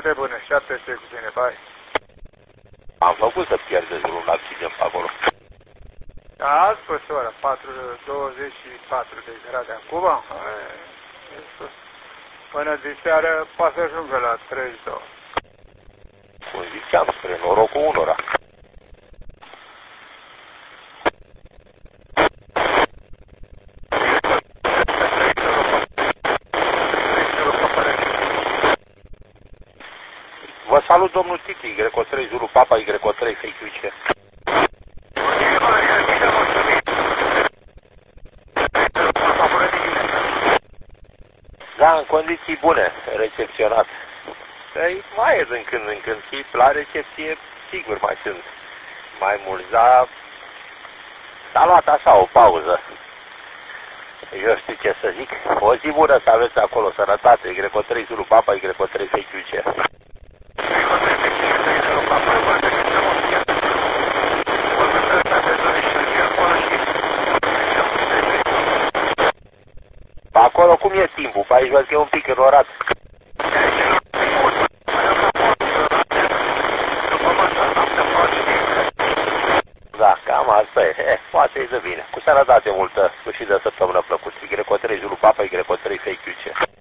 toate bune, 700 cu tine, bai. Am făcut să pierdeți un accident pe acolo. Da, a spus ora, 24 de grade acum. Până de seară poate să ajungă la 32. Cum ziceam, spre norocul unora. Vă salut, domnul Titi, Y3 Zulu Papa, Y3 FQC. Da, în condiții bune, recepționat. Păi, mai e din când în când și la recepție, sigur, mai sunt mai mulți, dar s-a luat așa o pauză. Eu știu ce să zic. O zi bună să aveți acolo, sănătate, Y3 Zulu Papa, Y3 FQC. Acolo cum e timpul? Pe aici văd că e un pic înorat. Da, cam asta e. Poate e de bine. Cu sănătate multă, sfârșit de săptămână plăcut. Y3 Zulu Papa, Y3 FQC.